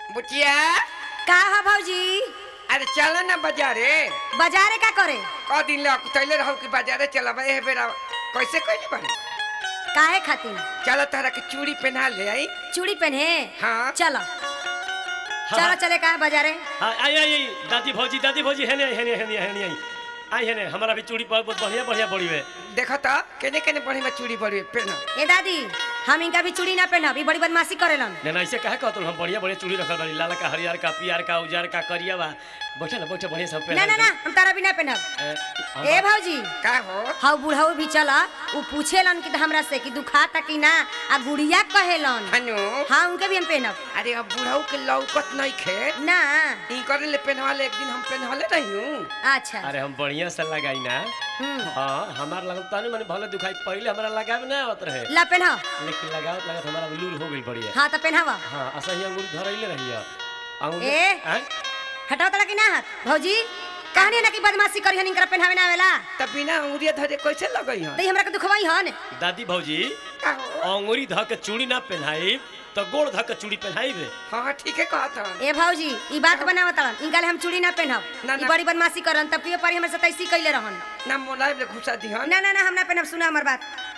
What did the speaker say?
बुटिया का है भौजी? अरे चलो ना बाजारे। बाजारे का करे? क दिन ले तैले रहू कि बाजारे चलबे ए बेरा कैसे कइले बानी? काहे खातिर? चलो तारा के चूड़ी पहना ले आई। चूड़ी पहने? हाँ। चलो चलो चले का बाजारे। हाँ आई आई दादी भौजी हेने हेने हेने हेने आई हेने हमारा भी चूड़ी बहुत बढ़िया बढ़िया बड़ी है। देखो तो केने केने बड़ी में चूड़ी बड़ी पहना। ए दादी हम इनका भी चूड़ी ना पहनब, ई बड़ी बदमाशी करेलन। ना ऐसे कहे कहत हम बढ़िया बढ़िया चूड़ी रखल बानी, लाल का हरियर का पियर का उजर का करिया बा। बैठे ना बैठे बढ़िया सब ना ना ना हम तारा भी ना पहनब। ए भौजी का हो? हाउ बुढ़ाऊ भी चला उ पूछेलन कि हमरा से कि दुखाता कि ना आ गुड़िया कहेलन। हनु हां उनके भी हम पहनब। अरे अब बुढ़ाऊ के लौकत नहीं खे ना ई करे ले पहनवाले एक दिन हम पहनवाले रहिनु। अच्छा अरे हम बढ़िया से लगाई ना। हाँ हमार लगता नहीं मैंने भले दुखाई पहले हमारा लगावे ना होत रहे, ला पहना। लेकिन लगावत लगत हमारा लूल हो गई बढ़िया। हां तो पहनावा। हाँ ऐसा ही अंगूर धरैले रहिया अंगूर ए हटाओ तड़ा कि ना हाथ भौजी कहनी ना कि बदमाशी करी हन इनकरा पहनावे ना आवेला त बिना अंगुरिया धरे कैसे लगई हन? तई हमरा के दुखवाई हन। दादी भौजी का हो? अंगूरी ध के चूड़ी ना पहनाई तो गोड़ ध के चूड़ी पहनाई बे। हां ठीक है कहत हन। ए भौजी ई बात बनावत तड़न इनका हम चूड़ी ना पहनब। ना, ई ना। बड़ी बदमाशी करन तब पियो पर हमरे से तैसी कइले रहन। ना मोलाइब ले घुसा दिहन। ना ना ना हम ना पहनब, सुना हमर बात।